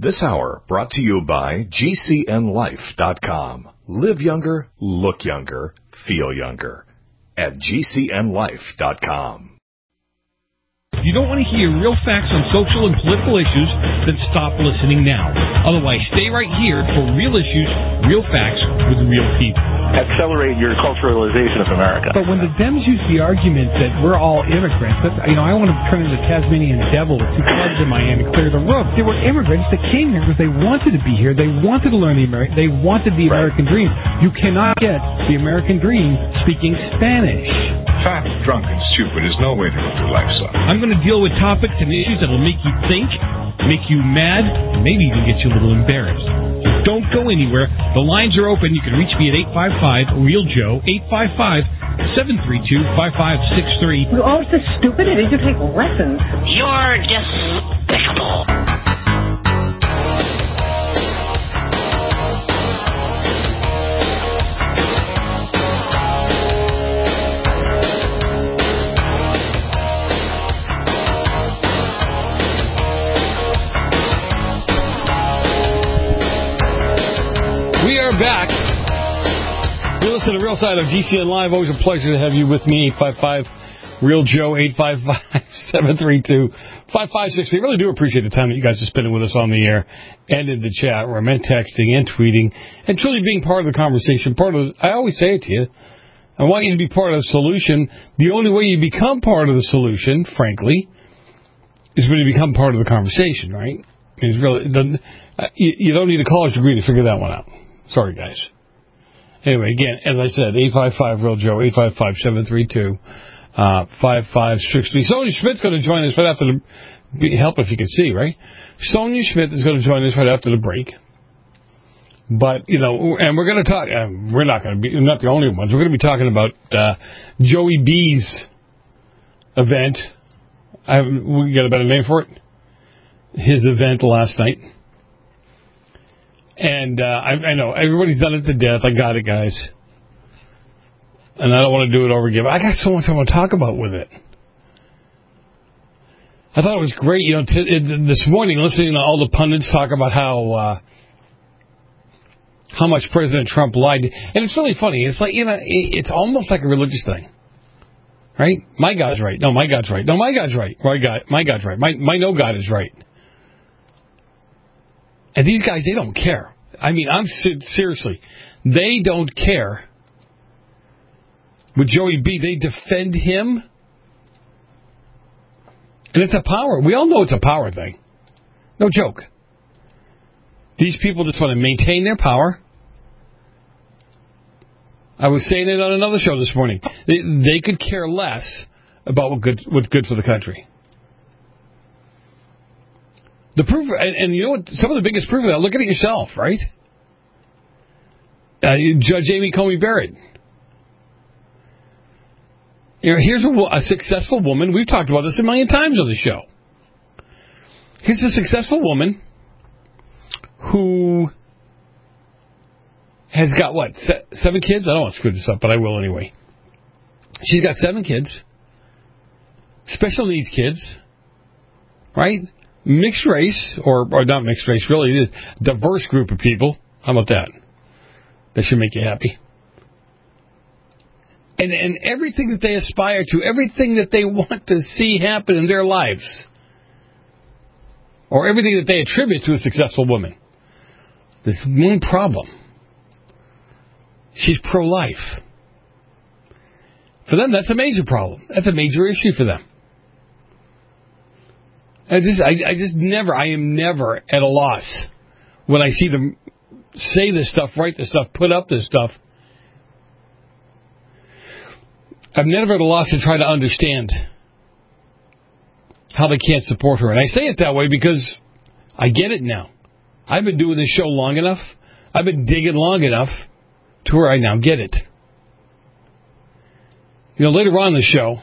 This hour brought to you by GCNLife.com. Live younger, look younger, feel younger. At GCNLife.com. If you don't want to hear real facts on social and political issues, then stop listening now. Otherwise, stay right here for real issues, real facts with real people. Accelerate your culturalization of America. But when the Dems use the argument that we're all immigrants, I want to turn into the Tasmanian devil with two clubs in Miami, clear the roof. They were immigrants that came here because they wanted to be here. They wanted to learn they wanted the American dream. You cannot get the American dream speaking Spanish. Fat, drunk, and stupid is no way to go through life, son. I'm going to deal with topics and issues that will make you think, make you mad, and maybe even get you a little embarrassed. Don't go anywhere. The lines are open. You can reach me at 855-REAL-JOE, 855-732-5563. You're all so stupid. I need to take lessons. You're despicable. We are back. You listen to Real Side of GCN Live. Always a pleasure to have you with me. 855-REAL-JOE, 855-732-5563. Really do appreciate the time that you guys are spending with us on the air and in the chat room and texting and tweeting and truly being part of the conversation. I always say it to you. I want you to be part of the solution. The only way you become part of the solution, frankly, is when you become part of the conversation, right? It's really, you don't need a college degree to figure that one out. Sorry, guys. Anyway, again, as I said, 855-REAL-JOE, 855-732-5563. Sonia Schmidt's going to join us right after help if you can see, right? Sonia Schmidt is going to join us right after the break. But, and we're going to talk, we're not the only ones. We're going to be talking about Joey B's event. We got a better name for it? His event last night. And I know everybody's done it to death. I got it, guys. And I don't want to do it over again. But I got so much I want to talk about with it. I thought it was great, this morning, listening to all the pundits talk about how much President Trump lied. And it's really funny. It's like, it's almost like a religious thing. Right? My God's right. No, my God's right. No, my God's right. My God's right. My no God is right. And these guys, they don't care. I mean, seriously, they don't care. With Joey B, they defend him. And it's a power. We all know it's a power thing. No joke. These people just want to maintain their power. I was saying it on another show this morning. They could care less about what's good for the country. The proof, and you know what? Some of the biggest proof of that. Look at it yourself, right? Judge Amy Coney Barrett. Here's a successful woman. We've talked about this a million times on the show. Here's a successful woman who has got, 7 kids? I don't want to screw this up, but I will anyway. She's got 7 kids. Special needs kids. Right? Mixed race, or not mixed race, really, it is a diverse group of people. How about that? That should make you happy. And everything that they aspire to, everything that they want to see happen in their lives, or everything that they attribute to a successful woman. There's one problem. She's pro-life. For them, that's a major problem. That's a major issue for them. I am never at a loss when I see them say this stuff, write this stuff, put up this stuff. I'm never at a loss to try to understand how they can't support her. And I say it that way because I get it now. I've been doing this show long enough. I've been digging long enough to where I now get it. Later on in the show,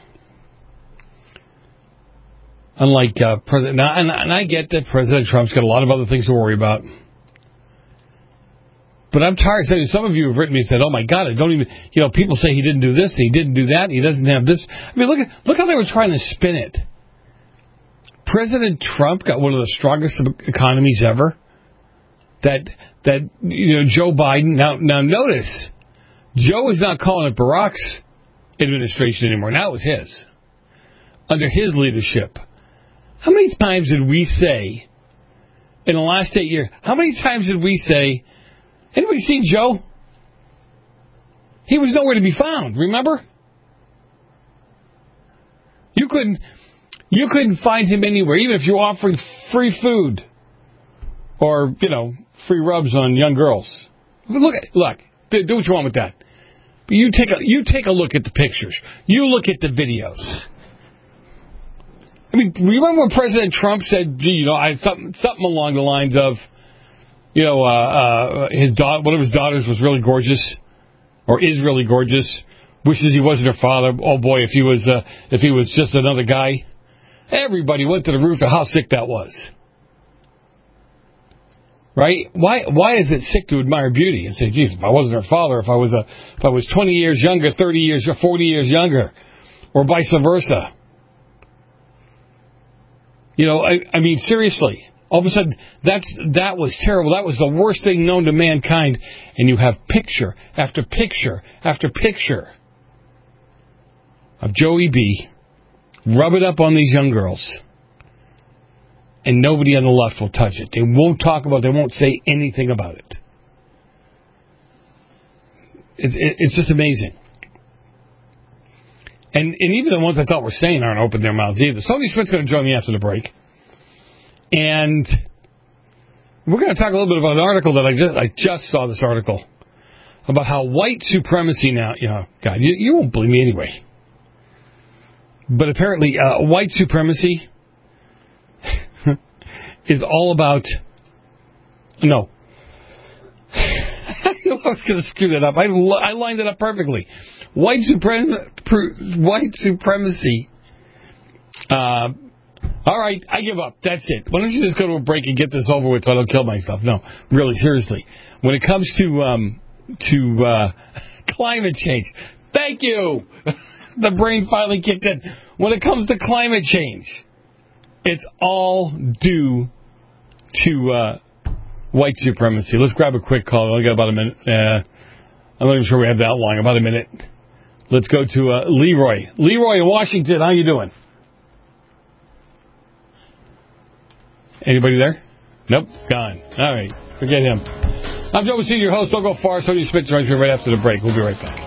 unlike President... And I get that President Trump's got a lot of other things to worry about. But I'm tired of saying, some of you have written me and said, oh my God, I don't even... people say he didn't do this, he didn't do that, he doesn't have this. I mean, look how they were trying to spin it. President Trump got one of the strongest economies ever. that Joe Biden. Now notice, Joe is not calling it Barack's administration anymore. Now it's his. Under his leadership. How many times did we say in the last 8 years? How many times did we say, anybody seen Joe? He was nowhere to be found. Remember? You couldn't find him anywhere, even if you were offering free food or, free rubs on young girls. Look, do what you want with that. But you take a look at the pictures. You look at the videos. I mean, remember when President Trump said, something along the lines of, one of his daughters was really gorgeous, or is really gorgeous. Wishes he wasn't her father. Oh boy, if he was just another guy. Everybody went to the roof of how sick that was. Right? Why is it sick to admire beauty and say, geez, if I wasn't her father, if I was 20 years younger, 30 years, or 40 years younger, or vice versa. I mean, seriously. All of a sudden, that was terrible. That was the worst thing known to mankind. And you have picture after picture after picture of Joey B. rub it up on these young girls. And nobody on the left will touch it. They won't talk about it. They won't say anything about it. It's just amazing. And even the ones I thought were sane aren't opening their mouths either. Tony Schmidt's going to join me after the break. And we're going to talk a little bit about an article that I just saw this article about how white supremacy now, God, you won't believe me anyway. But apparently, white supremacy is all about... No. I knew I was going to screw that up. I lined it up perfectly. White supremacy. All right, I give up. That's it. Why don't you just go to a break and get this over with so I don't kill myself? No, really, seriously. When it comes to climate change, thank you. The brain finally kicked in. When it comes to climate change, it's all due to white supremacy. Let's grab a quick call. We only got about a minute. I'm not even sure we have that long. About a minute. Let's go to Leroy. Leroy in Washington, how you doing? Anybody there? Nope, gone. All right, forget him. I'm Joe Messina, your host. Don't go far. Tony Schmidt joins me right after the break. We'll be right back.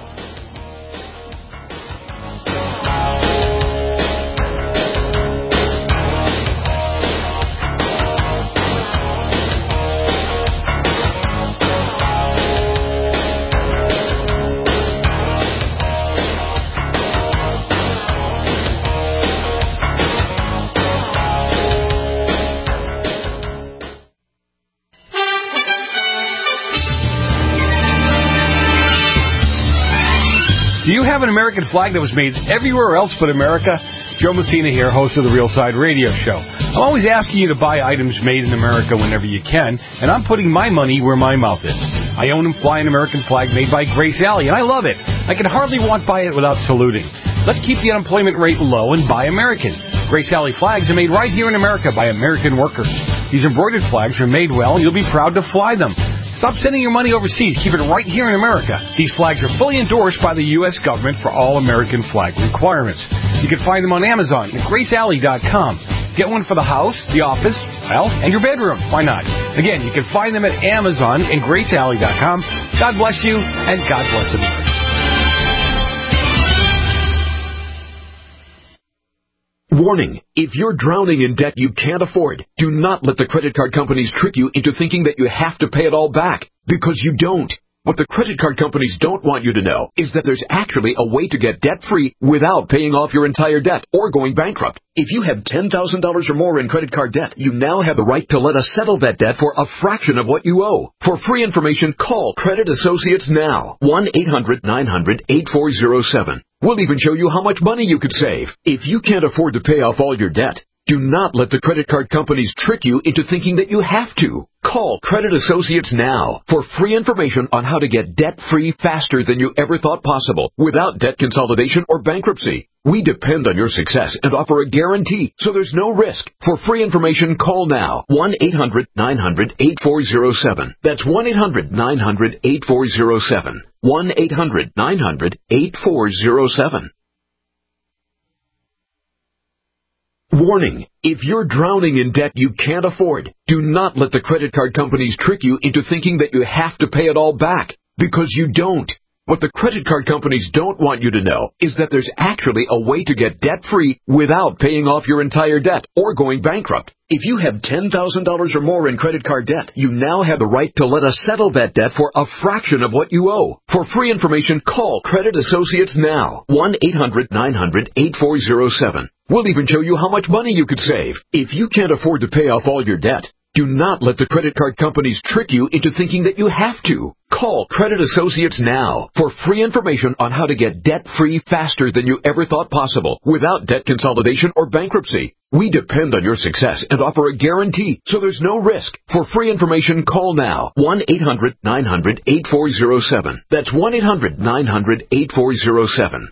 Do you have an American flag that was made everywhere else but America? Joe Messina here, host of the Real Side Radio Show. I'm always asking you to buy items made in America whenever you can, and I'm putting my money where my mouth is. I own and fly an American flag made by Grace Alley, and I love it. I can hardly walk by it without saluting. Let's keep the unemployment rate low and buy American. Grace Alley flags are made right here in America by American workers. These embroidered flags are made well, and you'll be proud to fly them. Stop sending your money overseas. Keep it right here in America. These flags are fully endorsed by the U.S. government for all American flag requirements. You can find them on Amazon at GraceAlley.com. Get one for the house, the office, well, and your bedroom. Why not? Again, you can find them at Amazon and GraceAlley.com. God bless you, and God bless America. Warning, if you're drowning in debt you can't afford, do not let the credit card companies trick you into thinking that you have to pay it all back, because you don't. What the credit card companies don't want you to know is that there's actually a way to get debt-free without paying off your entire debt or going bankrupt. If you have $10,000 or more in credit card debt, you now have the right to let us settle that debt for a fraction of what you owe. For free information, call Credit Associates now, 1-800-900-8407. We'll even show you how much money you could save. If you can't afford to pay off all your debt, do not let the credit card companies trick you into thinking that you have to. Call Credit Associates now for free information on how to get debt-free faster than you ever thought possible without debt consolidation or bankruptcy. We depend on your success and offer a guarantee, so there's no risk. For free information, call now. 1-800-900-8407. That's 1-800-900-8407. 1-800-900-8407. Warning. If you're drowning in debt you can't afford, do not let the credit card companies trick you into thinking that you have to pay it all back, because you don't. What the credit card companies don't want you to know is that there's actually a way to get debt-free without paying off your entire debt or going bankrupt. If you have $10,000 or more in credit card debt, you now have the right to let us settle that debt for a fraction of what you owe. For free information, call Credit Associates now. 1-800-900-8407. We'll even show you how much money you could save. If you can't afford to pay off all your debt, do not let the credit card companies trick you into thinking that you have to. Call Credit Associates now for free information on how to get debt-free faster than you ever thought possible without debt consolidation or bankruptcy. We depend on your success and offer a guarantee, so there's no risk. For free information, call now. 1-800-900-8407. That's 1-800-900-8407.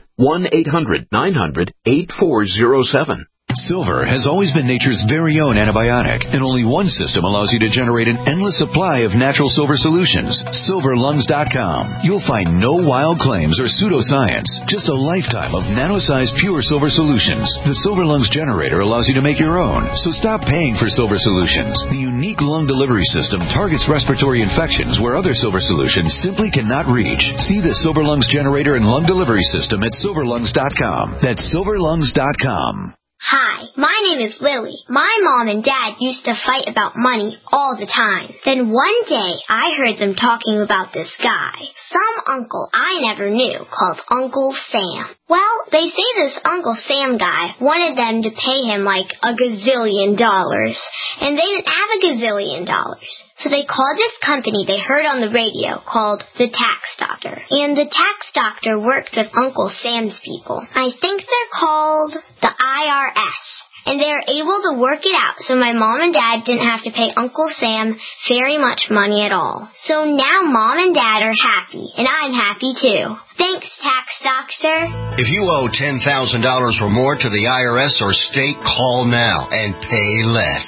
1-800-900-8407. Silver has always been nature's very own antibiotic, and only one system allows you to generate an endless supply of natural silver solutions. SilverLungs.com. You'll find no wild claims or pseudoscience, just a lifetime of nano-sized pure silver solutions. The Silver Lungs generator allows you to make your own, so stop paying for silver solutions. The unique lung delivery system targets respiratory infections where other silver solutions simply cannot reach. See the Silver Lungs generator and lung delivery system at SilverLungs.com. That's SilverLungs.com. Hi, my name is Lily. My mom and dad used to fight about money all the time. Then one day, I heard them talking about this guy, some uncle I never knew, called Uncle Sam. Well, they say this Uncle Sam guy wanted them to pay him like $1 gazillion, and they didn't have $1 gazillion. So they called this company they heard on the radio called the Tax Doctor. And the Tax Doctor worked with Uncle Sam's people. I think they're called the IRS. And they were able to work it out so my mom and dad didn't have to pay Uncle Sam very much money at all. So now mom and dad are happy, and I'm happy too. Thanks, Tax Doctor. If you owe $10,000 or more to the IRS or state, call now and pay less.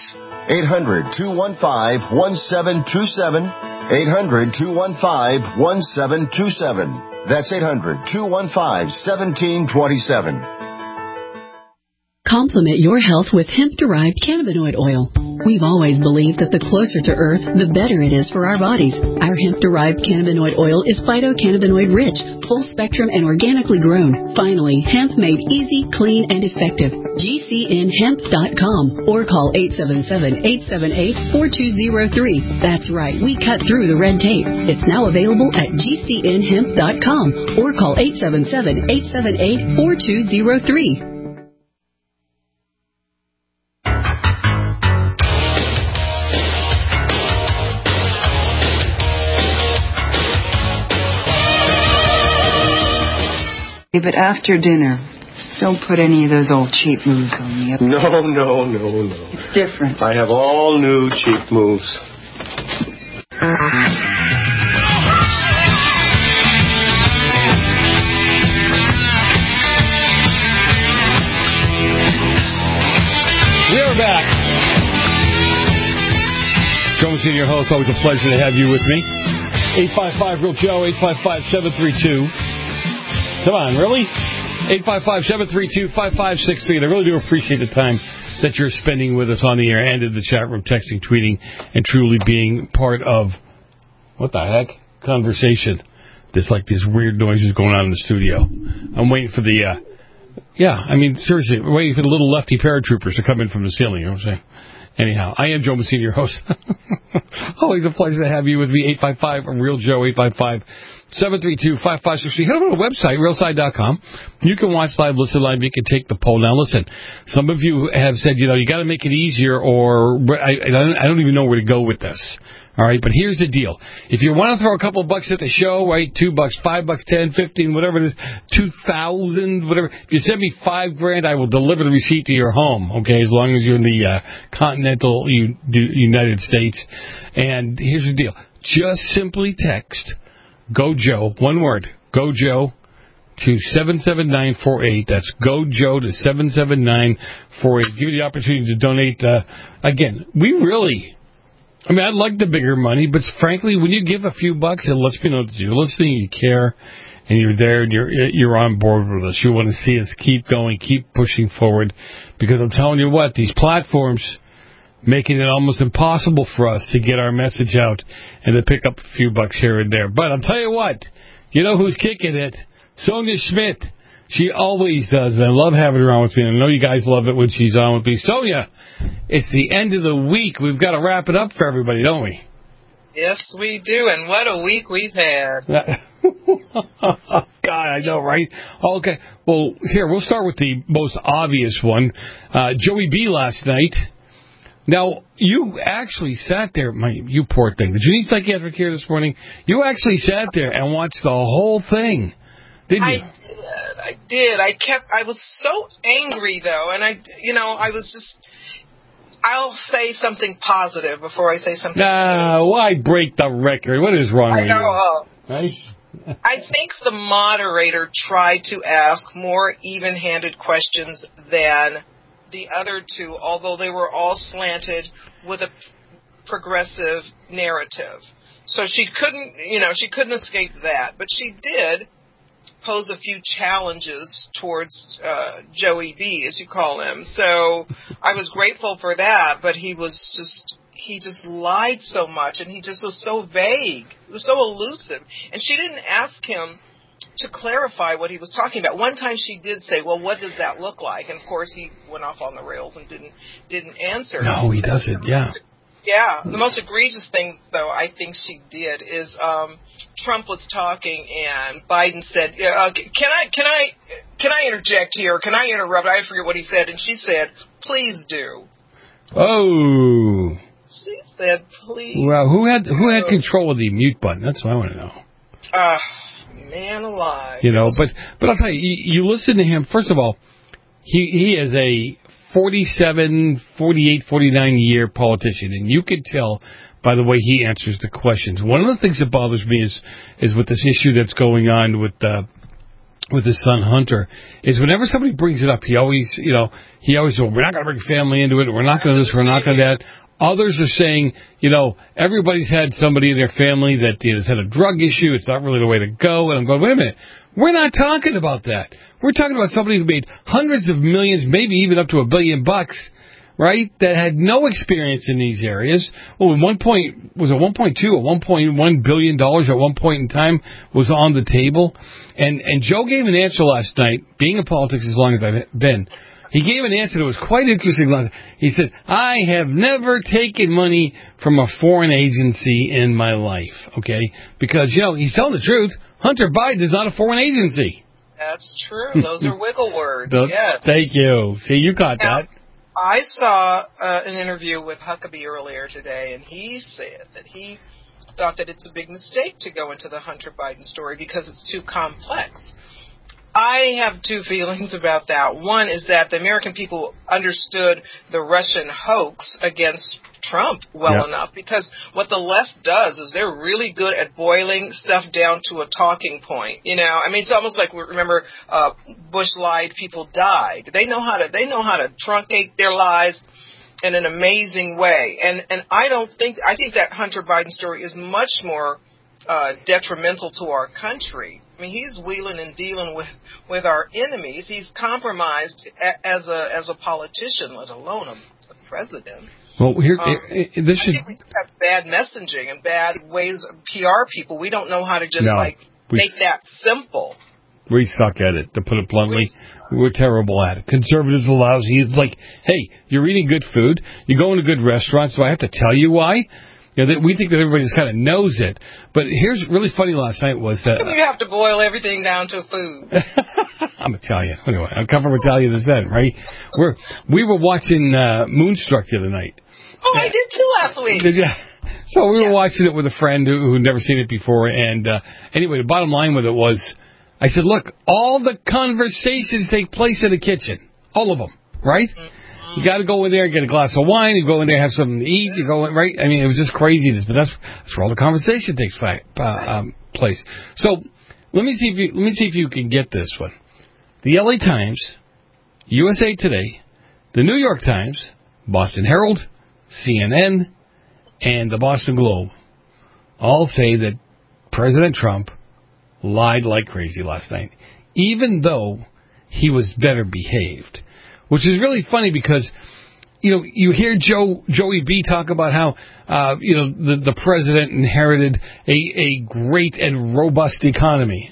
800-215-1727. 800-215-1727. That's 800-215-1727. Complement your health with hemp-derived cannabinoid oil. We've always believed that the closer to Earth, the better it is for our bodies. Our hemp-derived cannabinoid oil is phytocannabinoid-rich, full-spectrum, and organically grown. Finally, hemp made easy, clean, and effective. GCNhemp.com or call 877-878-4203. That's right, we cut through the red tape. It's now available at GCNhemp.com or call 877-878-4203. But after dinner, don't put any of those old cheap moves on me. No. It's different. I have all new cheap moves. We are back. Joe Messina, your host. Always a pleasure to have you with me. 855-REAL-JOE, 855-732. Come on, really? 855-732-5563. And I really do appreciate the time that you're spending with us on the air and in the chat room, texting, tweeting, and truly being part of, what the heck, conversation. There's like these weird noises going on in the studio. I'm waiting for the, seriously, we're waiting for the little lefty paratroopers to come in from the ceiling, you know what I'm saying? Anyhow, I am Joe Messina, your host. Always a pleasure to have you with me. 855-REAL-JOE, 855-732-5563. Head over to the website, realside.com. You can watch live, listen live. You can take the poll. Now, listen, some of you have said, you got to make it easier, or I don't even know where to go with this. All right, but here's the deal. If you want to throw a couple bucks at the show, right, $2, $5, $10, $15, whatever it is, $2,000, whatever. If you send me $5,000, I will deliver the receipt to your home, okay, as long as you're in the continental United States. And here's the deal. Just simply text GO JOE, one word, GO JOE, to 77948. That's Go Joe to 77948. Give you the opportunity to donate. Again, I'd like the bigger money, but frankly, when you give a few bucks, it lets me know that you're listening, you care, and you're there, and you're on board with us. You want to see us keep going, keep pushing forward, because I'm telling you what, these platforms making it almost impossible for us to get our message out and to pick up a few bucks here and there. But I'll tell you what, you know who's kicking it? Sonia Schmidt. She always does. I love having her on with me. I know you guys love it when she's on with me. Sonia, it's the end of the week. We've got to wrap it up for everybody, don't we? Yes, we do. And what a week we've had. God, I know, right? Okay. Well, here, we'll start with the most obvious one. Joey B last night. Now, you actually sat there, you poor thing. Did you need psychiatric care this morning? You actually sat there and watched the whole thing, didn't you? I did. I was so angry, though, and I'll say something positive before I say something negative. Why break the record? What is wrong with you? Right? I think the moderator tried to ask more even-handed questions than the other two, although they were all slanted with a progressive narrative. So she couldn't escape that. But she did pose a few challenges towards Joey B, as you call him. So I was grateful for that, but he just lied so much, and he just was so vague. He was so elusive. And she didn't ask him to clarify what he was talking about. One time she did say, well, what does that look like? And, of course, he went off on the rails and didn't answer. No, he doesn't, yeah. Yeah. The most egregious thing, though, I think she did is Trump was talking and Biden said, can I interject here? Can I interrupt? I forget what he said. And she said, please do. Oh. She said, please. Well, who had control of the mute button? That's what I want to know. Man alive. But I'll tell you, you listen to him, first of all, he is a 47, 48, 49-year politician, and you can tell by the way he answers the questions. One of the things that bothers me is with this issue that's going on with his son Hunter, is whenever somebody brings it up, he always says, we're not going to bring family into it, we're not going to this, we're not going to that. Others are saying, everybody's had somebody in their family that has had a drug issue. It's not really the way to go. And I'm going, wait a minute. We're not talking about that. We're talking about somebody who made hundreds of millions, maybe even up to $1 billion, right? That had no experience in these areas. Well, at one point, was it 1.2 or $1.1 billion at one point in time was on the table. And Joe gave an answer last night, being in politics as long as I've been. He gave an answer that was quite interesting. He said, I have never taken money from a foreign agency in my life, okay? Because, he's telling the truth. Hunter Biden is not a foreign agency. That's true. Those are wiggle words, yes. Thank you. See, you got that. I saw an interview with Huckabee earlier today, and he said that he thought that it's a big mistake to go into the Hunter Biden story because it's too complex. I have two feelings about that. One is that the American people understood the Russian hoax against Trump well enough, because what the left does is they're really good at boiling stuff down to a talking point. It's almost like, remember, Bush lied, people died. They know how to truncate their lies in an amazing way. And I think that Hunter Biden story is much more detrimental to our country. He's wheeling and dealing with our enemies. He's compromised as a politician, let alone a president. Well, here, I think we have bad messaging and bad ways of PR people. We don't know how to just make that simple. We suck at it, to put it bluntly. We're terrible at it. Conservatives are lousy. It's like, hey, you're eating good food. You're going to good restaurants, so I have to tell you why? We think that everybody just kind of knows it. But here's really funny last night was that... You have to boil everything down to food. I'm Italian. Anyway, I'm coming from Italian descent, right? We were watching Moonstruck the other night. Oh, I did too last week. Yeah. So we were watching it with a friend who'd never seen it before. And anyway, the bottom line with it was, I said, look, all the conversations take place in the kitchen. All of them, right? Mm-hmm. You got to go in there and get a glass of wine. You go in there, have something to eat. You go in, right? It was just craziness. But that's where all the conversation takes place. So Let me see if you can get this one. The LA Times, USA Today, the New York Times, Boston Herald, CNN, and the Boston Globe all say that President Trump lied like crazy last night, even though he was better behaved. Which is really funny because, you hear Joey B talk about how, the president inherited a great and robust economy.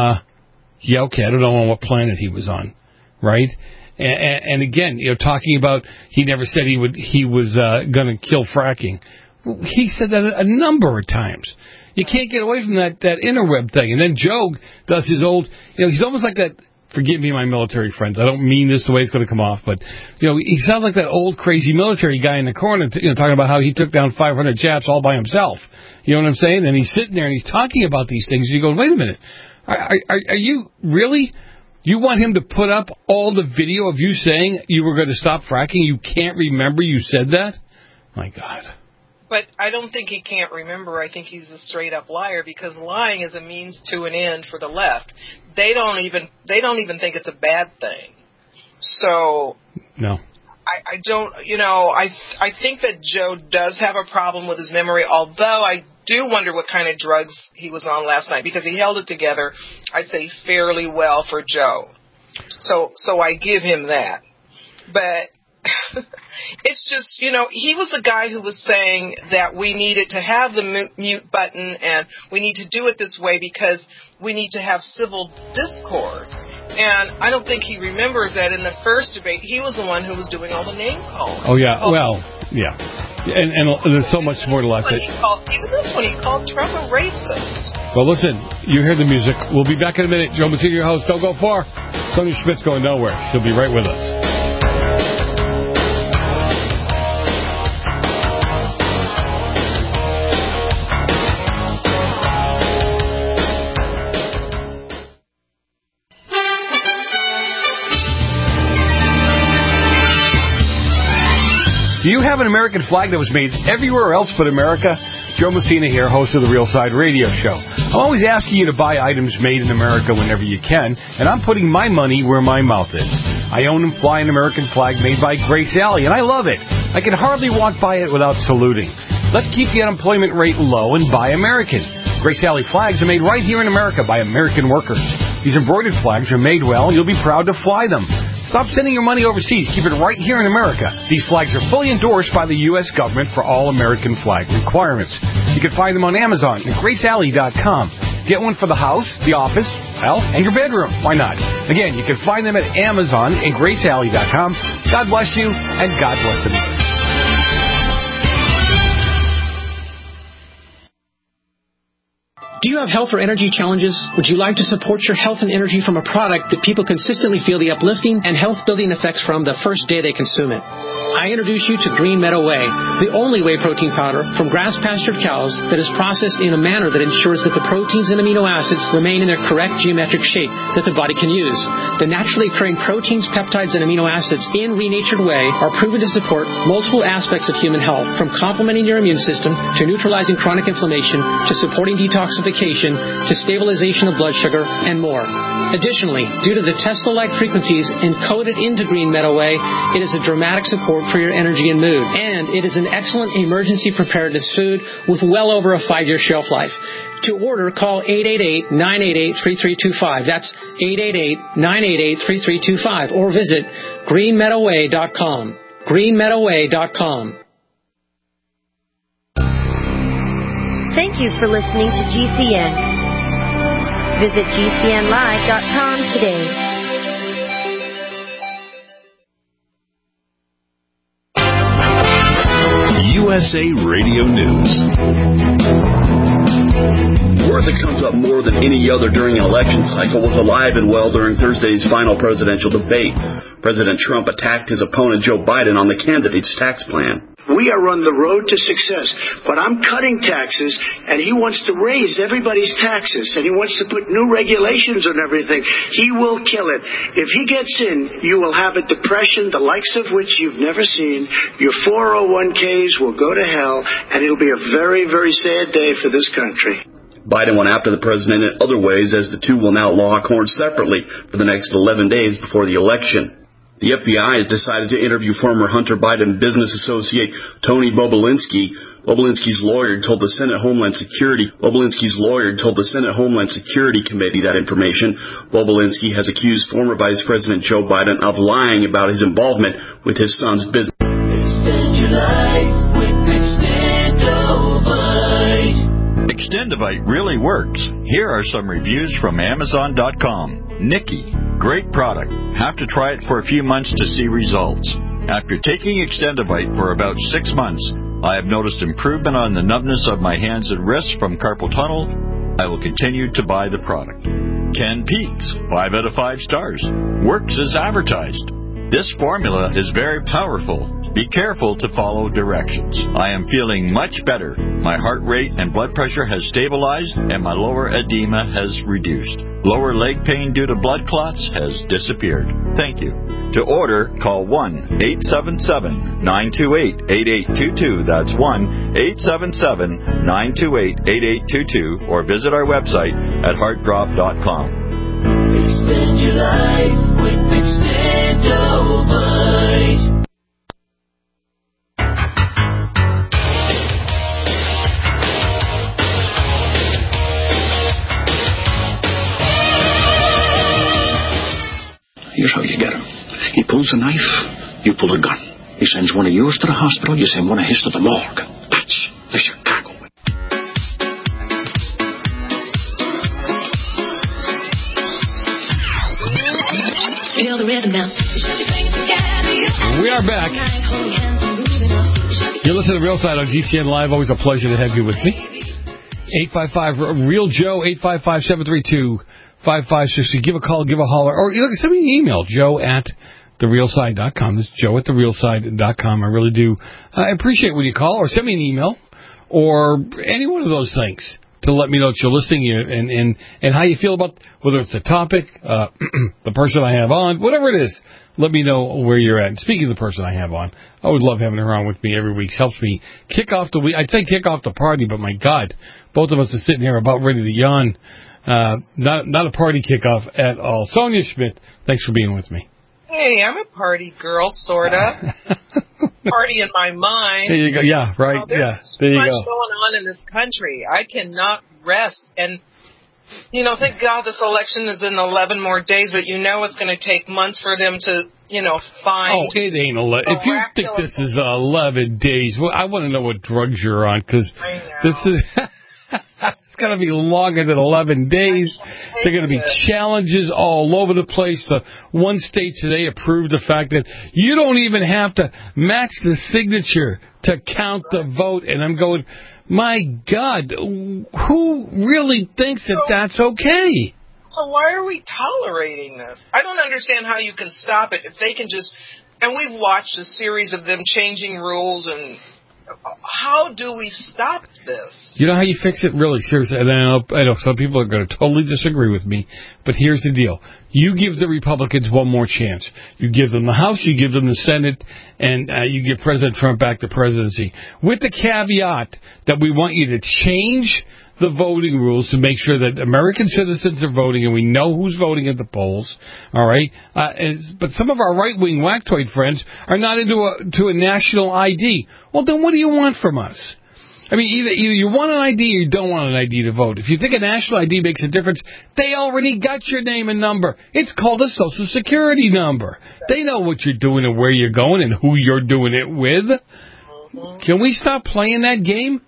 Yeah, okay, I don't know on what planet he was on, right? And again, talking about he never said he was going to kill fracking. He said that a number of times. You can't get away from that interweb thing. And then Joe does his old, he's almost like that. Forgive me, my military friends. I don't mean this the way it's going to come off, but he sounds like that old crazy military guy in the corner, talking about how he took down 500 Japs all by himself. You know what I'm saying? And he's sitting there and he's talking about these things. And you go, wait a minute, are you really? You want him to put up all the video of you saying you were going to stop fracking? You can't remember you said that? My God. But I don't think he can't remember. I think he's a straight-up liar because lying is a means to an end for the left. They don't even think it's a bad thing. So no, I don't. I think that Joe does have a problem with his memory. Although I do wonder what kind of drugs he was on last night because he held it together, I'd say, fairly well for Joe. So I give him that. But it's just, he was the guy who was saying that we needed to have the mute button and we need to do it this way because we need to have civil discourse. And I don't think he remembers that in the first debate, he was the one who was doing all the name calling. Oh, yeah. Well, yeah. And there's so much more to life. Even this one, he called Trump a racist. Well, listen, you hear the music. We'll be back in a minute. Joe Messina, your host. Don't go far. Sonia Schmidt's going nowhere. She'll be right with us. Do you have an American flag that was made everywhere else but America? Joe Messina here, host of the Real Side Radio Show. I'm always asking you to buy items made in America whenever you can, and I'm putting my money where my mouth is. I own and fly an American flag made by Grace Alley, and I love it. I can hardly walk by it without saluting. Let's keep the unemployment rate low and buy American. Grace Alley flags are made right here in America by American workers. These embroidered flags are made well, and you'll be proud to fly them. Stop sending your money overseas. Keep it right here in America. These flags are fully endorsed by the U.S. government for all American flag requirements. You can find them on Amazon and GraceAlley.com. Get one for the house, the office, and your bedroom. Why not? Again, you can find them at Amazon and GraceAlley.com. God bless you, and God bless America. Do you have health or energy challenges? Would you like to support your health and energy from a product that people consistently feel the uplifting and health-building effects from the first day they consume it? I introduce you to Green Meadow Whey, the only whey protein powder from grass-pastured cows that is processed in a manner that ensures that the proteins and amino acids remain in their correct geometric shape that the body can use. The naturally occurring proteins, peptides, and amino acids in renatured whey are proven to support multiple aspects of human health, from complementing your immune system to neutralizing chronic inflammation to supporting detoxification to stabilization of blood sugar, and more. Additionally, due to the Tesla-like frequencies encoded into Green Meadow Whey, it is a dramatic support for your energy and mood. And it is an excellent emergency preparedness food with well over a 5-year shelf life. To order, call 888-988-3325. That's 888-988-3325. Or visit greenmeadowwhey.com. greenmeadowwhey.com. Thank you for listening to GCN. Visit GCNlive.com today. USA Radio News. Word that comes up more than any other during an election cycle was alive and well during Thursday's final presidential debate. President Trump attacked his opponent Joe Biden on the candidate's tax plan. We are on the road to success, but I'm cutting taxes, and he wants to raise everybody's taxes, and he wants to put new regulations on everything. He will kill it. If he gets in, you will have a depression, the likes of which you've never seen. Your 401ks will go to hell, and it'll be a very, very sad day for this country. Biden went after the president in other ways, as the two will now lock horns separately for the next 11 days before the election. The FBI has decided to interview former Hunter Biden business associate Tony Bobulinski. Bobulinski's lawyer told the Senate Homeland Security Committee that information. Bobulinski has accused former Vice President Joe Biden of lying about his involvement with his son's business. Extend your life with Extendovite. Extendovite really works. Here are some reviews from Amazon.com. Nikki, great product. Have to try it for a few months to see results. After taking Extendovite for about 6 months, I have noticed improvement on the numbness of my hands and wrists from carpal tunnel. I will continue to buy the product. Ken Peaks, 5 out of 5 stars. Works as advertised. This formula is very powerful. Be careful to follow directions. I am feeling much better. My heart rate and blood pressure has stabilized, and my lower edema has reduced. Lower leg pain due to blood clots has disappeared. Thank you. To order, call 1-877-928-8822. That's 1-877-928-8822. Or visit our website at heartdrop.com. Extend your life with Extendovite. Here's how you get him. He pulls a knife, you pull a gun. He sends one of yours to the hospital, you send one of his to the morgue. That's the Chicago way. Feel the rhythm now. We are back. You're listening to Real Side on GCN Live. Always a pleasure to have you with me. 855 Real Joe, 855-732-5560. Give a call, give a holler, or send me an email, joe@therealside.com. This is joe@therealside.com. I really do. I appreciate when you call, or send me an email, or any one of those things to let me know that you're listening and how you feel about whether it's the topic, the person I have on, whatever it is. Let me know where you're at. And speaking of the person I have on, I would love having her on with me every week. Helps me kick off the week. I'd say kick off the party, but my God, both of us are sitting here about ready to yawn. Not a party kickoff at all. Sonia Schmidt, thanks for being with me. Hey, I'm a party girl, sort of. Party in my mind. There you go. Yeah, right. There's there you much go. going on in this country. I cannot rest. And, thank God this election is in 11 more days, but it's going to take months for them to, find. Oh, it ain't 11. If you think this is 11 days, well, I want to know what drugs you're on, because this is... It's going to be longer than 11 days. There are going to be challenges all over the place. The one state today approved the fact that you don't even have to match the signature to count the vote. And I'm going, my God, who really thinks that that's okay? So why are we tolerating this? I don't understand how you can stop it if they can just... And we've watched a series of them changing rules and... How do we stop this? You know how you fix it? Really, seriously. And I know some people are going to totally disagree with me, but here's the deal. You give the Republicans one more chance. You give them the House, you give them the Senate, and you give President Trump back the presidency. With the caveat that we want you to change the voting rules to make sure that American citizens are voting and we know who's voting at the polls, all right? But some of our right-wing whacktoid friends are not into a national ID. Well, then what do you want from us? I mean, either you want an ID or you don't want an ID to vote. If you think a national ID makes a difference, they already got your name and number. It's called a Social Security number. They know what you're doing and where you're going and who you're doing it with. Can we stop playing that game?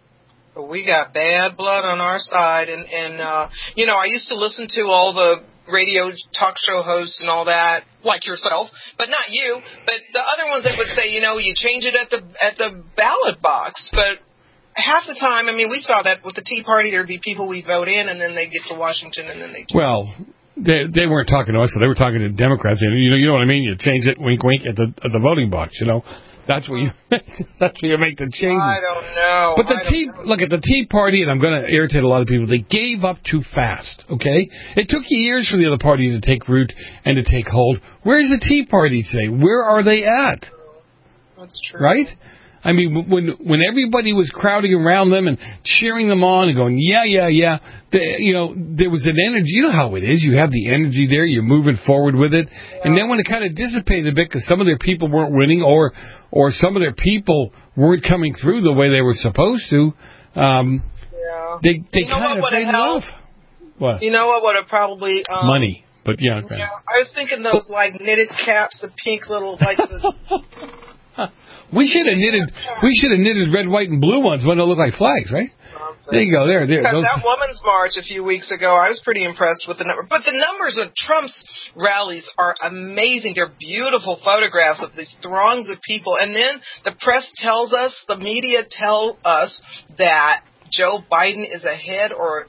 We got bad blood on our side, and I used to listen to all the radio talk show hosts and all that, like yourself, but not you, but the other ones that would say, you change it at the ballot box, but half the time, we saw that with the Tea Party, there'd be people we vote in, and then they get to Washington, and then they... Well, they weren't talking to us, so they were talking to Democrats, and you know what I mean? You change it, wink, wink, at the voting box, That's where you make the changes. I don't know. But look at the Tea Party, and I'm going to irritate a lot of people. They gave up too fast. Okay, it took years for the other party to take root and to take hold. Where's the Tea Party today? Where are they at? That's true. Right? I mean, when everybody was crowding around them and cheering them on and going, yeah, there was an energy. You know how it is. You have the energy there. You're moving forward with it. Yeah. And then when it kind of dissipated a bit because some of their people weren't winning or some of their people weren't coming through the way they were supposed to, they kind of faded off. What? You know what would have probably... money. But yeah, okay. I was thinking those like knitted caps, the pink little like. We should have knitted red, white, and blue ones when they look like flags, right? There you go. There. That Women's March a few weeks ago, I was pretty impressed with the number. But the numbers of Trump's rallies are amazing. They're beautiful photographs of these throngs of people, and then the press tells us, the media tell us that Joe Biden is ahead or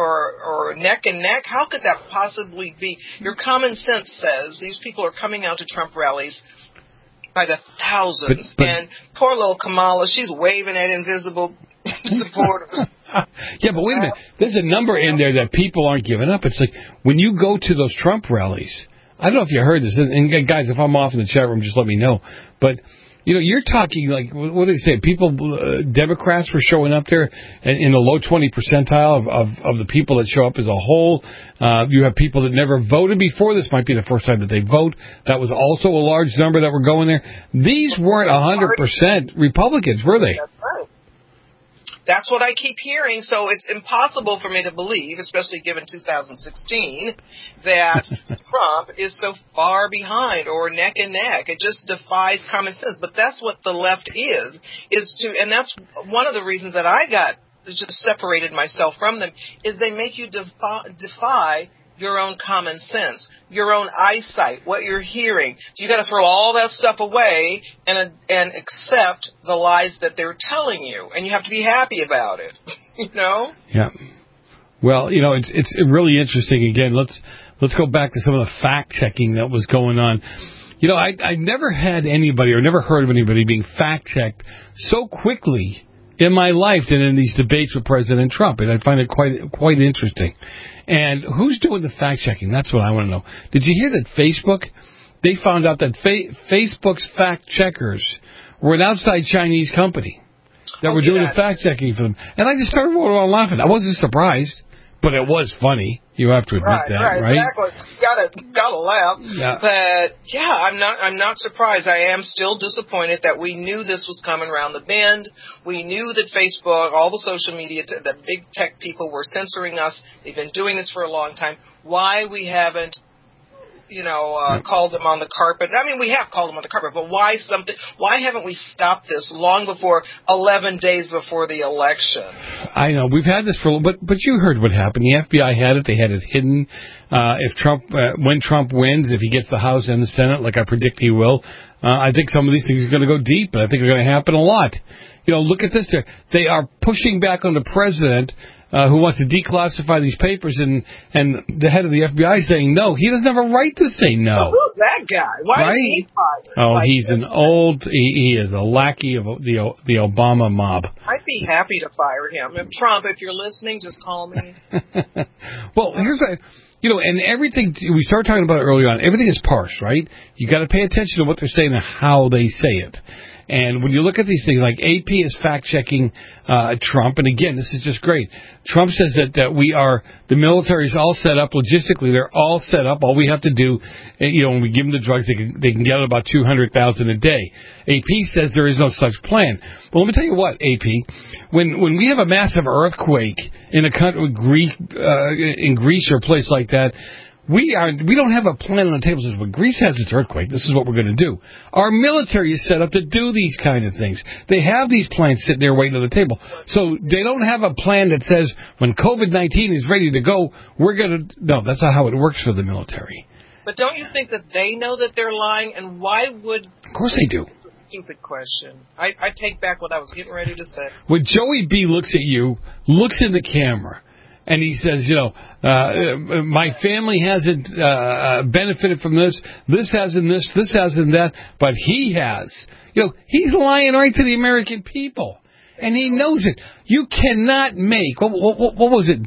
neck and neck. How could that possibly be? Your common sense says these people are coming out to Trump rallies by the thousands. And poor little Kamala, she's waving at invisible supporters. Yeah, but wait a minute. There's a number in there that people aren't giving up. It's like when you go to those Trump rallies, I don't know if you heard this, and guys, if I'm off in the chat room, just let me know. But you're talking like, what do they say? People, Democrats were showing up there in the low 20 percentile of the people that show up as a whole. You have people that never voted before. This might be the first time that they vote. That was also a large number that were going there. These weren't 100% Republicans, were they? That's right. That's what I keep hearing, so it's impossible for me to believe, especially given 2016, that Trump is so far behind or neck and neck. It just defies common sense. But that's what the left and that's one of the reasons that I just separated myself from them, is they make you defy your own common sense, your own eyesight, what you're hearing. You got to throw all that stuff away and accept the lies that they're telling you, and you have to be happy about it. Yeah. Well, it's really interesting. Again, let's go back to some of the fact checking that was going on. I never had anybody or never heard of anybody being fact checked so quickly in my life than in these debates with President Trump, and I find it quite interesting. And who's doing the fact-checking? That's what I want to know. Did you hear that Facebook, they found out that Facebook's fact-checkers were an outside Chinese company that were doing the fact-checking for them? And I just started rolling around laughing. I wasn't surprised, but it was funny. You have to admit that, right? Exactly. Gotta laugh. Yeah. But yeah, I'm not surprised. I am still disappointed that we knew this was coming around the bend. We knew that Facebook, all the social media, the big tech people were censoring us. They've been doing this for a long time. Why we haven't called them on the carpet. I mean, we have called them on the carpet, but why haven't we stopped this long before 11 days before the election? I know. We've had this but you heard what happened. The FBI had it. They had it hidden. When Trump wins, if he gets the House and the Senate, like I predict he will, I think some of these things are going to go deep, and I think they're going to happen a lot. Look at this. They are pushing back on the president, who wants to declassify these papers, and the head of the FBI saying no. He doesn't have a right to say no. So who's that guy? Why is he fired? Oh, he's an old. He is a lackey of the Obama mob. I'd be happy to fire him. Trump, if you're listening, just call me. Well, here's and everything we started talking about it earlier on. Everything is parsed, right? You got to pay attention to what they're saying and how they say it. And when you look at these things, like AP is fact-checking Trump, and again, this is just great. Trump says that the military is all set up logistically. They're all set up. All we have to do, when we give them the drugs, they can get about 200,000 a day. AP says there is no such plan. Well, let me tell you what, AP, when we have a massive earthquake in a country, in Greece or a place like that, we don't have a plan on the table that says, well, Greece has its earthquake. This is what we're going to do. Our military is set up to do these kind of things. They have these plans sitting there waiting on the table. So they don't have a plan that says when COVID-19 is ready to go, we're going to... No, that's not how it works for the military. But don't you think that they know that they're lying? And why would... Of course they do. Stupid question. I take back what I was getting ready to say. When Joey B looks at you, looks in the camera, and he says, my family hasn't benefited from this. This hasn't this. This hasn't that. But he has. He's lying right to the American people. And he knows it. You cannot make, what was it, in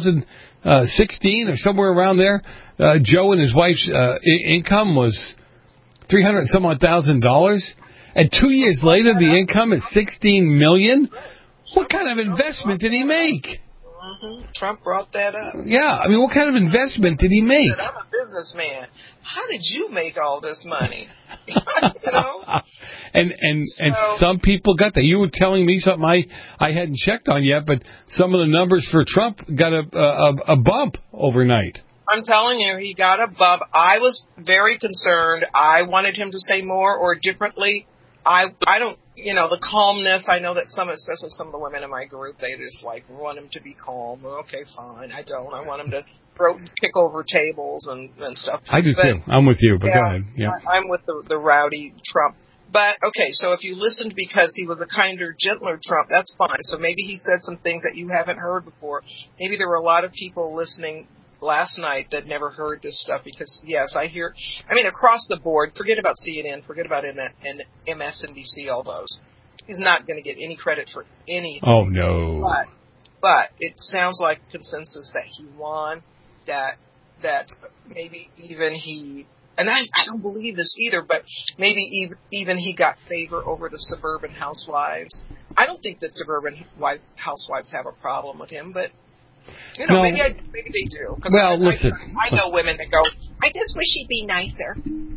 2016 or somewhere around there? Joe and his wife's income was $300,000. And 2 years later, the income is $16 million? What kind of investment did he make? Trump brought that up. Yeah, I mean, what kind of investment did he make? He said, I'm a businessman. How did you make all this money? You know? And some people got that. You were telling me something I hadn't checked on yet, but some of the numbers for Trump got a bump overnight. I'm telling you, he got a bump. I was very concerned. I wanted him to say more or differently. I don't, the calmness. I know that especially some of the women in my group, they just want him to be calm. Okay, fine. I don't. I want him to kick over tables and stuff. I do too. I'm with you, but go ahead. Yeah. I'm with the rowdy Trump. But, okay, so if you listened because he was a kinder, gentler Trump, that's fine. So maybe he said some things that you haven't heard before. Maybe there were a lot of people listening last night that never heard this stuff because, yes, across the board, forget about CNN, forget about MSNBC, all those. He's not going to get any credit for anything. Oh, no. But it sounds like consensus that he won, that maybe even he, and I don't believe this either, but maybe even he got favor over the suburban housewives. I don't think that suburban housewives have a problem with him, but maybe they do. Listen. I know women that go, I just wish he'd be nicer.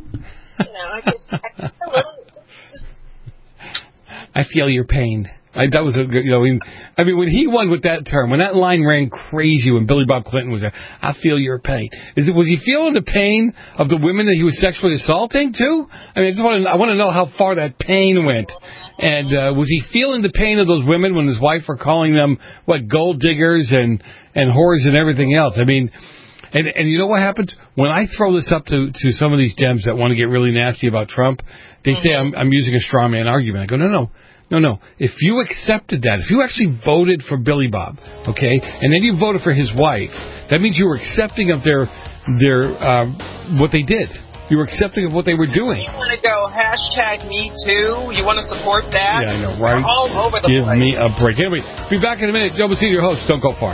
I feel your pain. That was when he won with that term, when that line ran crazy when Billy Bob Clinton was there, I feel your pain. Was he feeling the pain of the women that he was sexually assaulting too? I want to know how far that pain went. And was he feeling the pain of those women when his wife were calling them gold diggers and whores and everything else? I mean, and you know what happens when I throw this up to some of these Dems that want to get really nasty about Trump? They say I'm using a straw man argument. I go, no. If you accepted that, if you actually voted for Billy Bob, okay, and then you voted for his wife, that means you were accepting of their what they did. You were accepting of what they were doing. You want to go #MeToo? You want to support that? Yeah, I know, right? We're all over the place. Give me a break. Anyway, be back in a minute. Joe Messina, your host. Don't go far.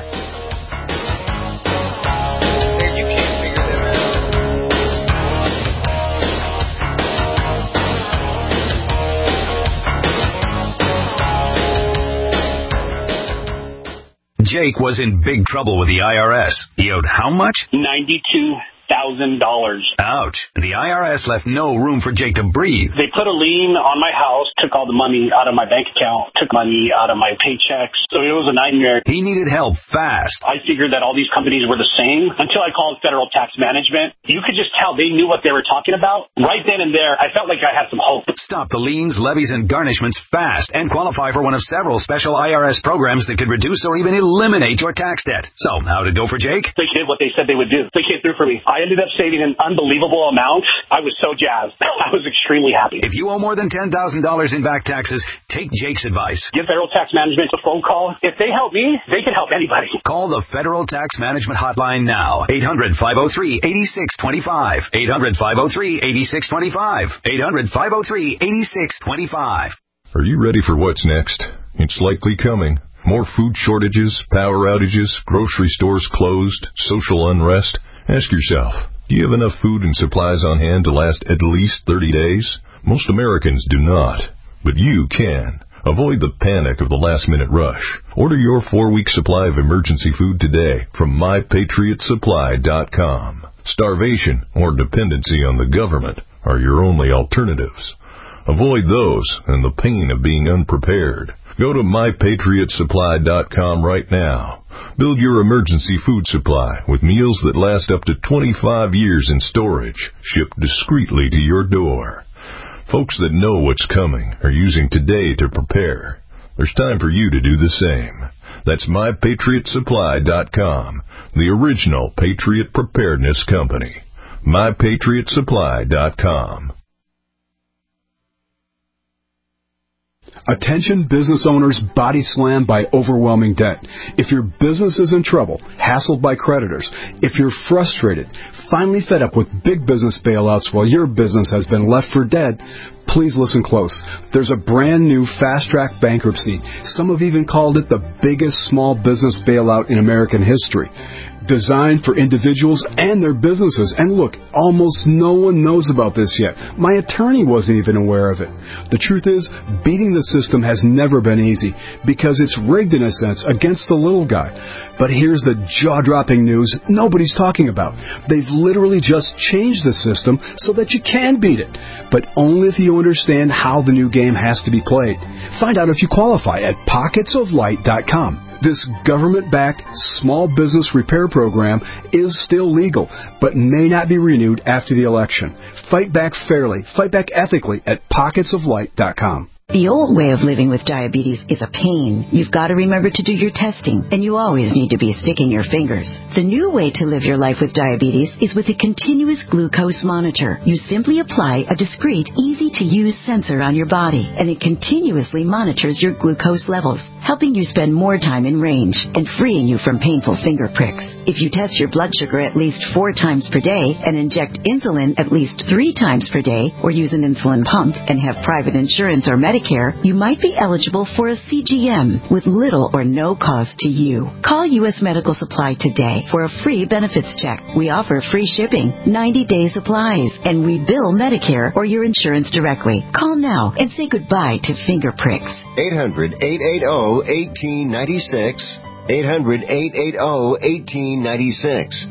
Jake was in big trouble with the IRS. He owed how much? $92,000. Ouch. The IRS left no room for Jake to breathe. They put a lien on my house, took all the money out of my bank account, took money out of my paychecks. So it was a nightmare. He needed help fast. I figured that all these companies were the same until I called Federal Tax Management. You could just tell they knew what they were talking about. Right then and there, I felt like I had some hope. Stop the liens, levies, and garnishments fast and qualify for one of several special IRS programs that could reduce or even eliminate your tax debt. So, how'd it go for Jake? They did what they said they would do. They came through for me. I ended up saving an unbelievable amount. I was so jazzed. I was extremely happy. If you owe more than $10,000 in back taxes, take Jake's advice. Give Federal Tax Management a phone call. If they help me, they can help anybody. Call the Federal Tax Management Hotline now. 800-503-8625. 800-503-8625. 800-503-8625. Are you ready for what's next? It's likely coming. More food shortages, power outages, grocery stores closed, social unrest. Ask yourself, do you have enough food and supplies on hand to last at least 30 days? Most Americans do not, but you can. Avoid the panic of the last-minute rush. Order your 4-week supply of emergency food today from MyPatriotSupply.com. Starvation or dependency on the government are your only alternatives. Avoid those and the pain of being unprepared. Go to MyPatriotSupply.com right now. Build your emergency food supply with meals that last up to 25 years in storage, shipped discreetly to your door. Folks that know what's coming are using today to prepare. There's time for you to do the same. That's MyPatriotSupply.com, the original Patriot Preparedness Company. MyPatriotSupply.com. Attention business owners body slammed by overwhelming debt. If your business is in trouble, hassled by creditors, if you're frustrated, finally fed up with big business bailouts while your business has been left for dead, please listen close. There's a brand new fast-track bankruptcy. Some have even called it the biggest small business bailout in American history. designed for individuals and their businesses. And look, almost no one knows about this yet. My attorney wasn't even aware of it. The truth is, beating the system has never been easy because it's rigged in a sense against the little guy. But here's the jaw-dropping news nobody's talking about. They've literally just changed the system so that you can beat it, but only if you understand how the new game has to be played. Find out if you qualify at pocketsoflight.com. This government-backed small business repair program is still legal, but may not be renewed after the election. Fight back fairly, fight back ethically at pocketsoflight.com. The old way of living with diabetes is a pain. You've got to remember to do your testing, and you always need to be sticking your fingers. The new way to live your life with diabetes is with a continuous glucose monitor. You simply apply a discreet, easy-to-use sensor on your body, and it continuously monitors your glucose levels, helping you spend more time in range and freeing you from painful finger pricks. If you test your blood sugar at least 4 times per day and inject insulin at least 3 times per day, or use an insulin pump and have private insurance or Medicare, you might be eligible for a CGM with little or no cost to you. Call U.S. Medical Supply today for a free benefits check. We offer free shipping, 90-day supplies, and we bill Medicare or your insurance directly. Call now and say goodbye to finger pricks. 800-880-1896. 800-880-1896.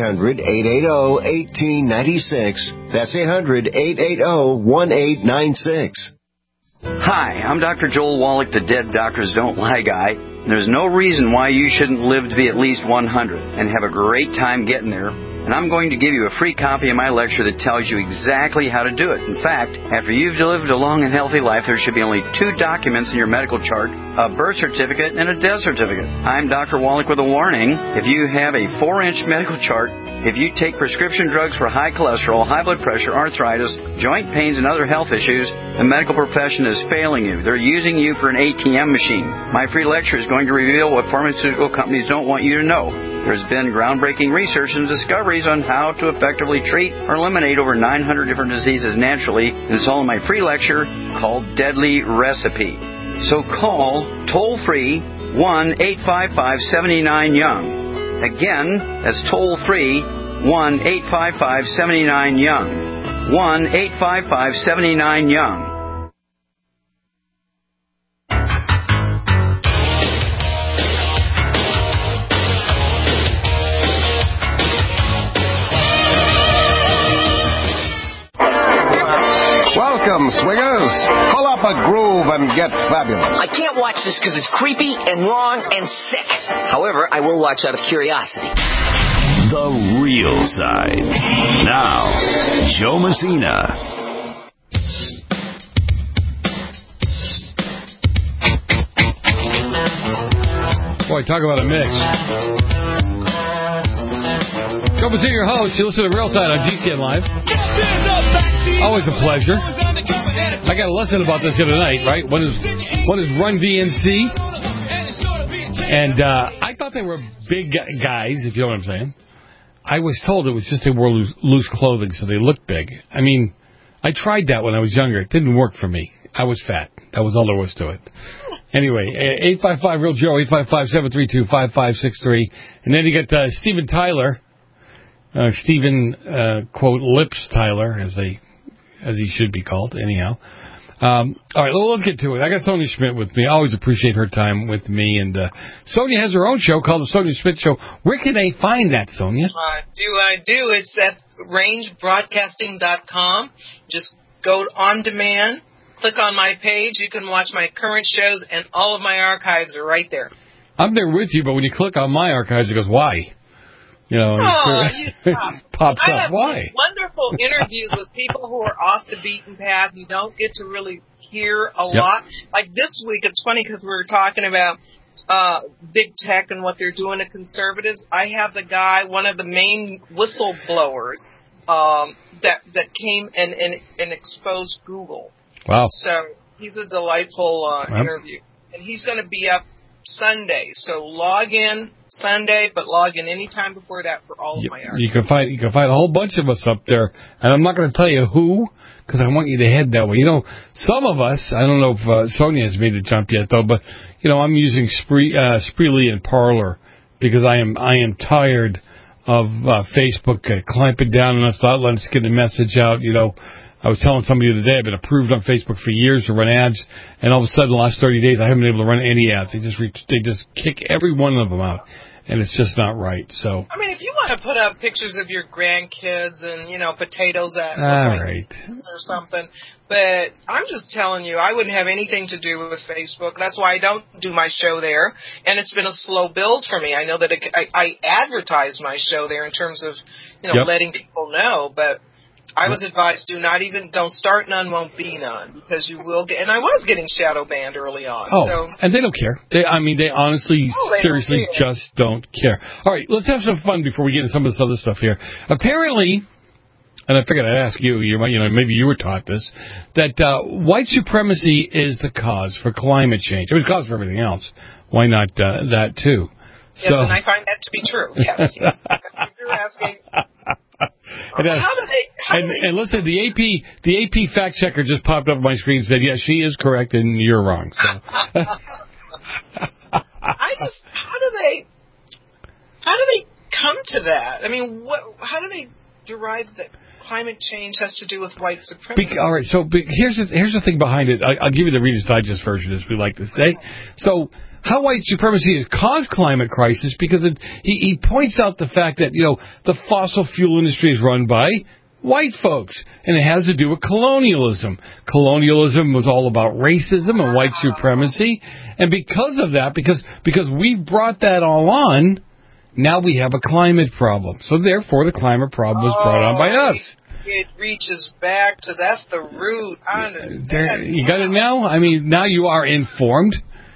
800-880-1896. That's 800-880-1896. Hi, I'm Dr. Joel Wallach, the Dead Doctors Don't Lie guy. There's no reason why you shouldn't live to be at least 100 and have a great time getting there. And I'm going to give you a free copy of my lecture that tells you exactly how to do it. In fact, after you've lived a long and healthy life, there should be only 2 documents in your medical chart, a birth certificate and a death certificate. I'm Dr. Wallach with a warning. If you have a 4-inch medical chart, if you take prescription drugs for high cholesterol, high blood pressure, arthritis, joint pains, and other health issues, the medical profession is failing you. They're using you for an ATM machine. My free lecture is going to reveal what pharmaceutical companies don't want you to know. There's been groundbreaking research and discoveries on how to effectively treat or eliminate over 900 different diseases naturally, and it's all in my free lecture called Deadly Recipe. So call toll-free 1-855-79-YOUNG. Again, that's toll-free 1-855-79-YOUNG. 1-855-79-YOUNG. Welcome, swingers. Pull up a groove and get fabulous. I can't watch this because it's creepy and wrong and sick. However, I will watch out of curiosity. The real side. Now, Joe Messina. Boy, talk about a mix. Joe Messina, your host. You listen to Real Side on GCN Live. Always a pleasure. I got a lesson about this the other night, right? One is Run DMC. And I thought they were big guys, if you know what I'm saying. I was told it was just they wore loose clothing, so they looked big. I mean, I tried that when I was younger. It didn't work for me. I was fat. That was all there was to it. Anyway, 855-REAL-JOE, 855-732-5563. And then you get Steven Tyler. Steven, quote, Lips Tyler, as he should be called, anyhow. All right, well, let's get to it. I got Sonia Schmidt with me. I always appreciate her time with me. And Sonia has her own show called The Sonia Schmidt Show. Where can they find that, Sonia? I do. It's at rangebroadcasting.com. Just go on demand, click on my page. You can watch my current shows, and all of my archives are right there. I'm there with you, but when you click on my archives, it goes, why? You know, it pops I up. have Why? Wonderful interviews with people who are off the beaten path. You don't get to really hear a lot. Like this week, it's funny because we were talking about big tech and what they're doing to conservatives. I have the guy, one of the main whistleblowers, that came and exposed Google. Wow. So he's a delightful interview. And he's going to be up Sunday. So log in Sunday, but log in any time before that for all of my articles. You can find a whole bunch of us up there, and I'm not going to tell you who, because I want you to head that way. You know, some of us, I don't know if Sonia has made the jump yet, though, but, you know, I'm using Spreely and Parler because I am tired of Facebook clamping down on us, not letting us get the message out. I was telling somebody the other day I've been approved on Facebook for years to run ads, and all of a sudden, the last 30 days, I haven't been able to run any ads. They just kick every one of them out, and it's just not right. So, I mean, if you want to put up pictures of your grandkids and potatoes that or something, but I'm just telling you, I wouldn't have anything to do with Facebook. That's why I don't do my show there, and it's been a slow build for me. I know that I advertise my show there in terms of letting people know, but I was advised don't start none, won't be none, because you will get, and I was getting shadow banned early on. And they don't care. They honestly, seriously just don't care. All right, let's have some fun before we get into some of this other stuff here. Apparently, and I figured I'd ask you, maybe you were taught this, that white supremacy is the cause for climate change. It was the cause for everything else. Why not that too? Yes, and I find that to be true. Yes. You're asking. And listen, the AP fact checker just popped up on my screen and said, "Yes, she is correct, and you're wrong." So. How do they come to that? I mean, how do they derive that climate change has to do with white supremacy? All right, so here's the thing behind it. I'll give you the Reader's Digest version, as we like to say. So, how white supremacy has caused climate crisis, because he points out the fact that, the fossil fuel industry is run by white folks, and it has to do with colonialism. Colonialism was all about racism and white supremacy, and because of that, because we've brought that all on, now we have a climate problem. So therefore, the climate problem was brought on by us. It reaches back to, that's the root. I understand. You got it now? I mean, now you are informed.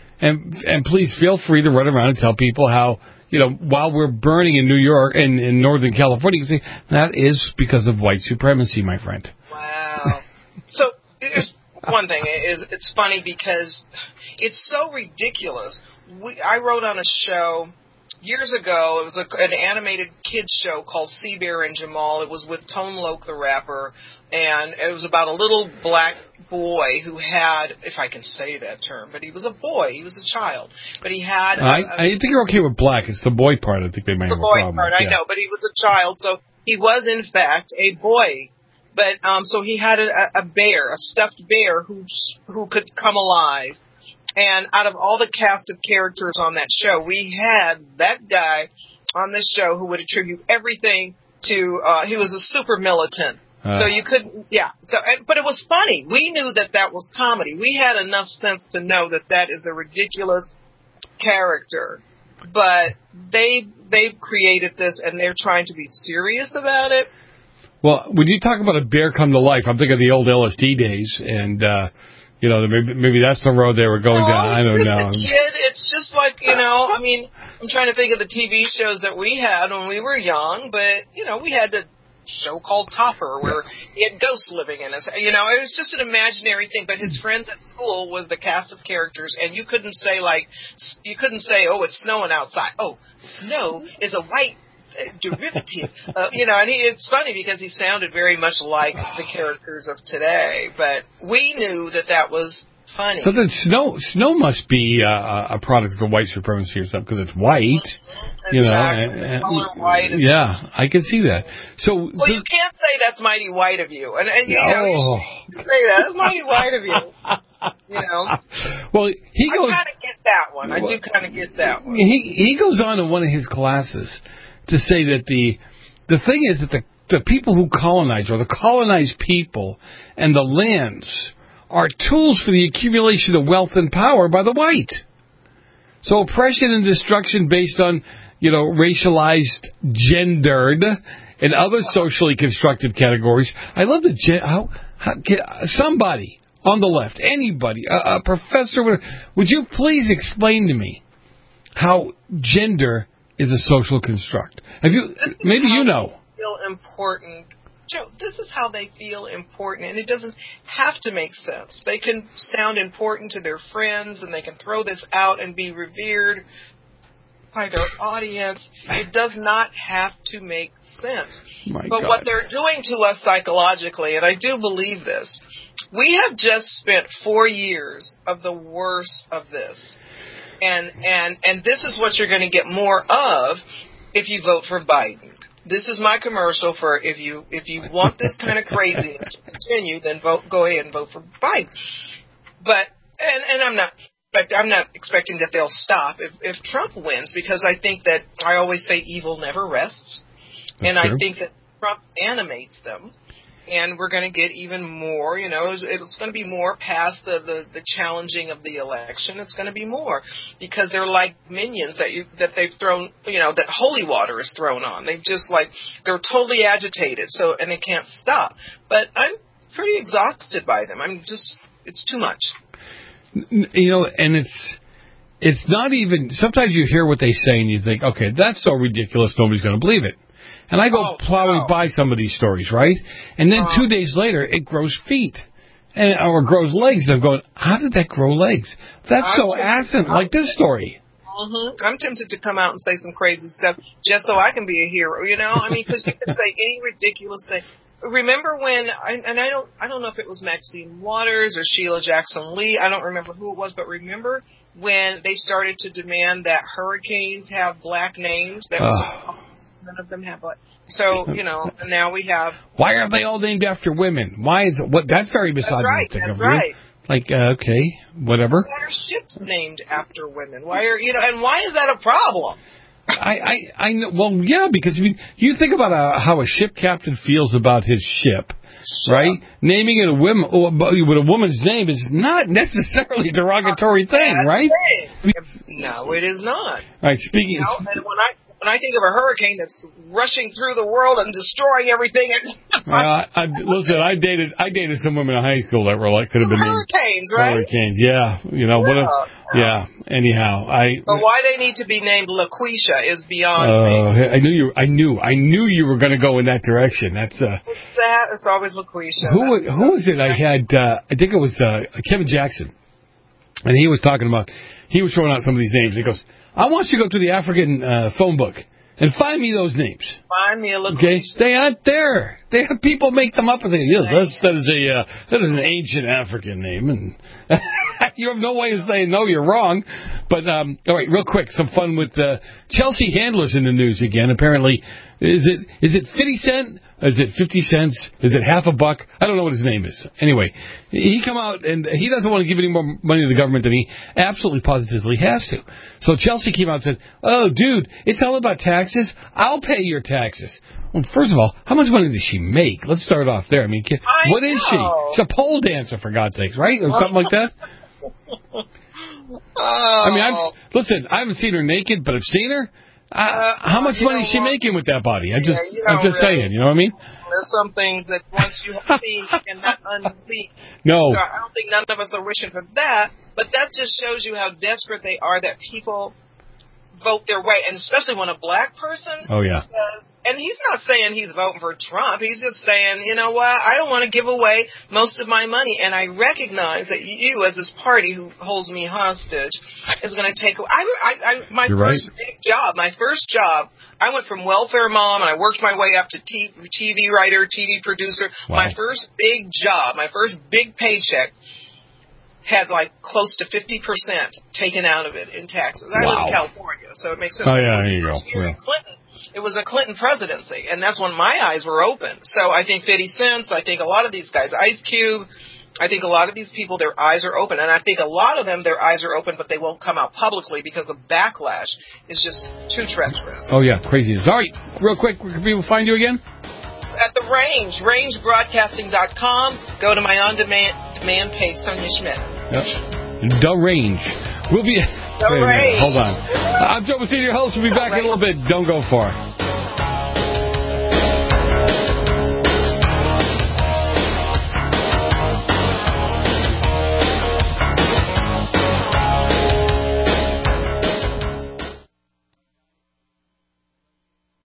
And please feel free to run around and tell people how, while we're burning in New York and in Northern California, you can say that is because of white supremacy, my friend. Wow. So here's one thing. It's funny because it's so ridiculous. I wrote on a show years ago. It was an animated kids show called Sea Bear and Jamal. It was with Tone Loc the rapper, and it was about a little black boy who had, if I can say that term, but he was a boy. He was a child. But he had... I think you're okay with black. It's the boy part I think they might have a problem. The boy part, I know, but he was a child, so he was, in fact, a boy. But so he had a bear, a stuffed bear who could come alive. And out of all the cast of characters on that show, we had that guy on this show who would attribute everything to, he was a super militant. So you couldn't, but it was funny. We knew that was comedy. We had enough sense to know that is a ridiculous character. But they've created this, and they're trying to be serious about it. Well, when you talk about a bear come to life, I'm thinking of the old LSD days, and maybe that's the road they were going down. I don't know. As a kid, it's just like, I mean, I'm trying to think of the TV shows that we had when we were young, but, we had a show called Topper where he had ghosts living in us. It was just an imaginary thing, but his friends at school was the cast of characters, and you couldn't say, oh, it's snowing outside. Oh, snow is a white derivative. And it's funny because he sounded very much like the characters of today, but we knew that was funny. So then snow must be a product of white supremacy or something, because it's white. Exactly. Color white. I can see that. So you can't say that's mighty white of you, and you say that. That's mighty white of you. Well, I kind of get that one. I do kind of get that one. He goes on in one of his classes to say that the thing is that the people who colonize, or the colonized people and the lands, are tools for the accumulation of wealth and power by the white. So oppression and destruction based on, racialized, gendered, and other socially constructed categories. I love somebody on the left, anybody, a professor, would you please explain to me how gender is a social construct? Maybe you know. Feel important. Joe, this is how they feel important, and it doesn't have to make sense. They can sound important to their friends, and they can throw this out and be revered by their audience. It does not have to make sense. What they're doing to us psychologically, and I do believe this, we have just spent 4 years of the worst of this. And this is what you're going to get more of if you vote for Biden. This is my commercial for if you want this kind of craziness to continue, then go ahead and vote for Biden. But and I'm not expecting that they'll stop if Trump wins, because I think that I always say evil never rests, and I think that Trump animates them. And we're going to get even more, it's going to be more past the challenging of the election. It's going to be more because they're like minions that they've thrown, that holy water is thrown on. They're totally agitated. And they can't stop. But I'm pretty exhausted by them. It's too much. And it's not even, sometimes you hear what they say and you think, okay, that's so ridiculous, nobody's going to believe it. And I go plowing by some of these stories, right? And then 2 days later, it grows feet. Or grows legs. And I'm going, how did that grow legs? That's so asinine, like this story. Mm-hmm. I'm tempted to come out and say some crazy stuff just so I can be a hero, because you can say any ridiculous thing. Remember when, I don't know if it was Maxine Waters or Sheila Jackson Lee, I don't remember who it was, but remember when they started to demand that hurricanes have black names? That was none of them have black. So, and now we have... Why are they all named after women? Why is what? That's very misogynistic of you. Right. Like, okay, whatever. Why are ships named after women? Why are, and why is that a problem? I know. Well, yeah, because you think about how a ship captain feels about his ship, right? Naming it with a woman's name is not necessarily a derogatory thing, right? No, it is not. All right, speaking. And when I think of a hurricane that's rushing through the world and destroying everything, listen, I dated some women in high school that were like could have been hurricanes, right? Hurricanes, yeah. Yeah. Anyhow, but why they need to be named LaQuisha is beyond me. I knew you were going to go in that direction. That's it's always LaQuisha. Who was it? I had I think it was Kevin Jackson, and he was throwing out some of these names. He goes, I want you to go to the African phone book and find me those names. Find me a LaQuisha. Okay, they aren't there. They have people make them up and think, yes, that is an ancient African name, and you have no way of saying no, you're wrong. But all right, real quick, some fun with Chelsea Handler's in the news again. Apparently, is it 50 cent? Is it 50 cents? Is it half a buck? I don't know what his name is. Anyway, he come out and he doesn't want to give any more money to the government than he absolutely positively has to. So Chelsea came out and said, oh, dude, it's all about taxes. I'll pay your taxes. Well, first of all, how much money does she make? Let's start off there. I mean, what is she? She's a pole dancer, for God's sakes, right? Or something like that? I mean, I haven't seen her naked, but I've seen her. How much money is she making with that body? I'm just saying, you know what I mean? There's some things that once you have seen, you cannot unsee. No. So I don't think none of us are wishing for that, but that just shows you how desperate they are that people vote their way, and especially when a black person says, and he's not saying he's voting for Trump, he's just saying, you know what, I don't want to give away most of my money, and I recognize that you, as this party who holds me hostage, is going to take my first job, I went from welfare mom, and I worked my way up to TV writer, TV producer. Wow. My first big job, my first big paycheck had like close to 50% taken out of it in taxes. I live in California, so it makes sense. Oh, yeah, there you go. Yeah. It was a Clinton presidency, and that's when my eyes were open. So I think 50 Cent, I think a lot of these guys, Ice Cube, I think a lot of these people, their eyes are open. And I think a lot of them, their eyes are open, but they won't come out publicly because the backlash is just too treacherous. Oh, yeah, crazy. All right, real quick, where can people find you again? At the Range, rangebroadcasting.com. Go to my on-demand page, Sonia Schmidt. Yep. The Range. We'll be... The Range. Hold on. I'm Joe Messina, your host. We'll be back in a little bit. Don't go far.